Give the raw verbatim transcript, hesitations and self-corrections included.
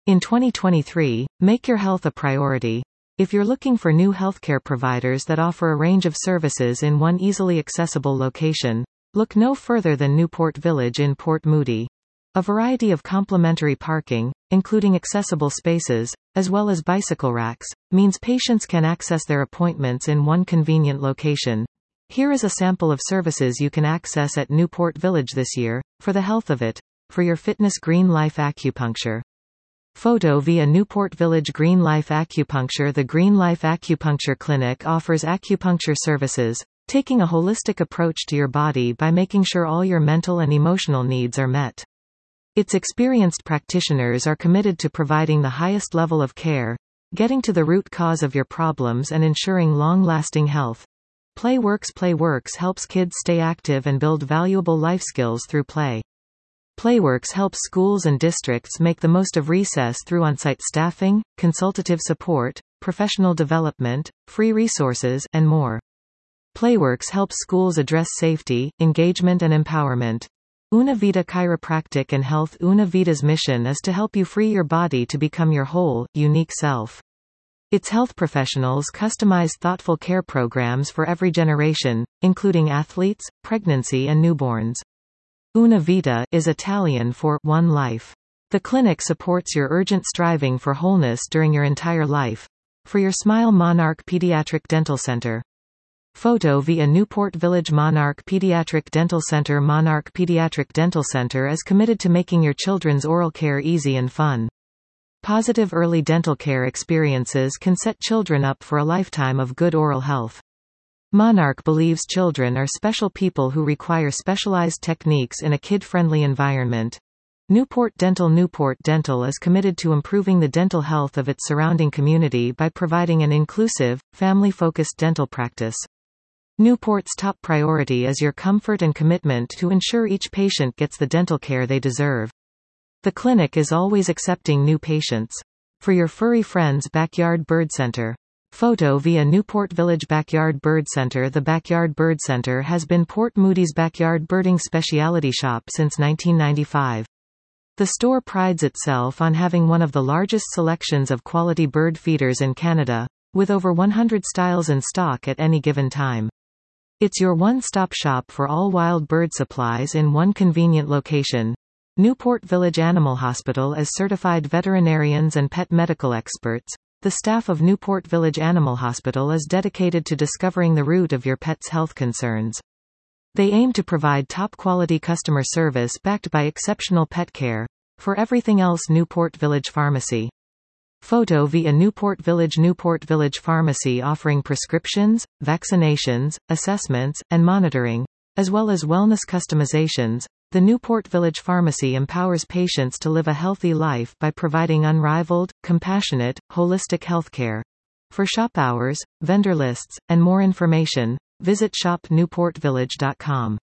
In twenty twenty-three, make your health a priority. If you're looking for new healthcare providers that offer a range of services in one easily accessible location, look no further than Newport Village in Port Moody. A variety of complimentary parking, including accessible spaces, as well as bicycle racks, means patients can access their appointments in one convenient location. Here is a sample of services you can access at Newport Village this year. For the health of it. For your fitness, Green Life Acupuncture. Photo via Newport Village Green Life Acupuncture. The Green Life Acupuncture Clinic offers acupuncture services, taking a holistic approach to your body by making sure all your mental and emotional needs are met. Its experienced practitioners are committed to providing the highest level of care, getting to the root cause of your problems and ensuring long-lasting health. Playworks Playworks helps kids stay active and build valuable life skills through play. Playworks helps schools and districts make the most of recess through on-site staffing, consultative support, professional development, free resources, and more. Playworks helps schools address safety, engagement and empowerment. Una Vida Chiropractic and Health. Una Vida's mission is to help you free your body to become your whole, unique self. Its health professionals customize thoughtful care programs for every generation, including athletes, pregnancy and newborns. Una Vita is Italian for one life. The clinic supports your urgent striving for wholeness during your entire life. For your smile, Monarch Pediatric Dental Center. Photo via Newport Village Monarch Pediatric Dental Center. Monarch Pediatric Dental Center is committed to making your children's oral care easy and fun. Positive early dental care experiences can set children up for a lifetime of good oral health. Monarch believes children are special people who require specialized techniques in a kid-friendly environment. Newport Dental. Newport Dental is committed to improving the dental health of its surrounding community by providing an inclusive, family-focused dental practice. Newport's top priority is your comfort and commitment to ensure each patient gets the dental care they deserve. The clinic is always accepting new patients. For your furry friends, Backyard Bird Center. Photo via Newport Village Backyard Bird Center. The Backyard Bird Center has been Port Moody's backyard birding specialty shop since nineteen ninety-five. The store prides itself on having one of the largest selections of quality bird feeders in Canada, with over one hundred styles in stock at any given time. It's your one-stop shop for all wild bird supplies in one convenient location. Newport Village Animal Hospital. As certified veterinarians and pet medical experts, the staff of Newport Village Animal Hospital is dedicated to discovering the root of your pet's health concerns. They aim to provide top-quality customer service backed by exceptional pet care. For everything else, Newport Village Pharmacy. Photo via Newport Village. Newport Village Pharmacy offering prescriptions, vaccinations, assessments, and monitoring, as well as wellness customizations. The Newport Village Pharmacy empowers patients to live a healthy life by providing unrivaled, compassionate, holistic healthcare. For shop hours, vendor lists, and more information, visit shop newport village dot com.